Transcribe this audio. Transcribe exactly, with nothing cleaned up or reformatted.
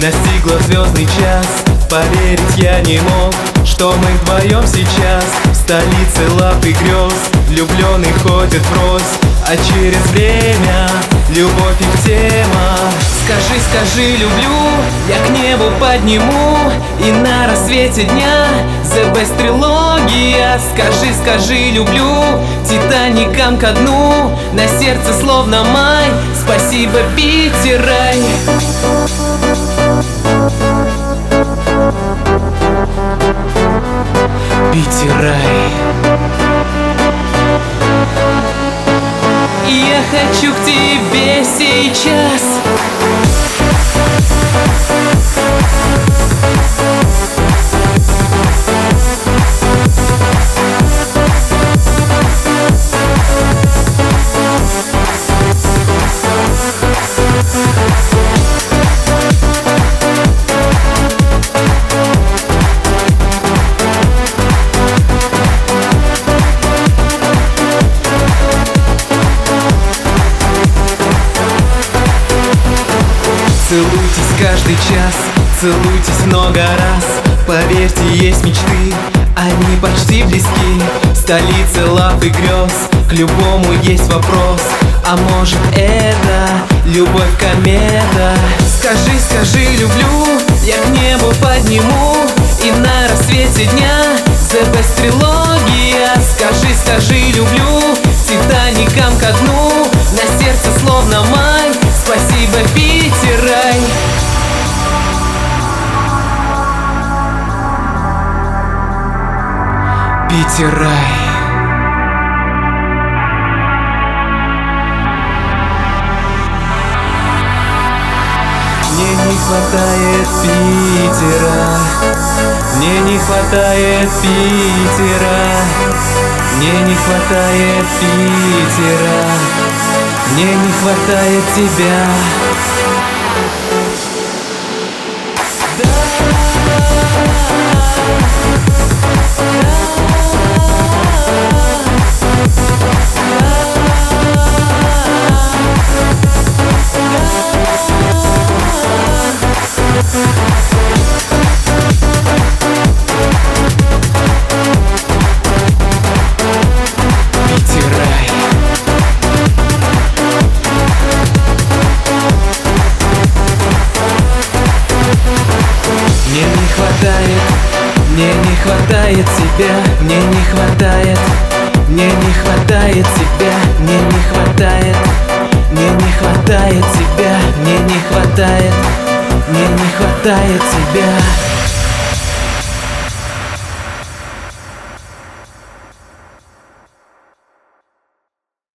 Настигла звездный час, поверить я не мог, что мы вдвоем сейчас в столице лап и грез. Влюбленный ходит врозь, а через время любовь их тема. Скажи, скажи, люблю, я к небу подниму, и на рассвете дня The Best трилогия. Скажи, скажи, люблю, Титаником ко дну, на сердце словно май. Спасибо, Питер рай. Питер рай. Я хочу к тебе сейчас. Целуйтесь каждый час, целуйтесь много раз. Поверьте, есть мечты, они почти близки. В столице лав и грез, к любому есть вопрос. А может это любовь комета? Скажи, скажи, люблю, я к небу подниму, и на рассвете дня The Best трилогия. Скажи, скажи, люблю, Титаником ко дну, на сердце словно май. Спасибо, Питер рай. Питер рай. Мне не хватает Питера, мне не хватает Питера, мне не хватает Питера, мне не хватает тебя. Мне не хватает тебя, мне не хватает, мне не хватает тебя, мне не хватает, мне не хватает тебя, мне не хватает, мне не хватает тебя.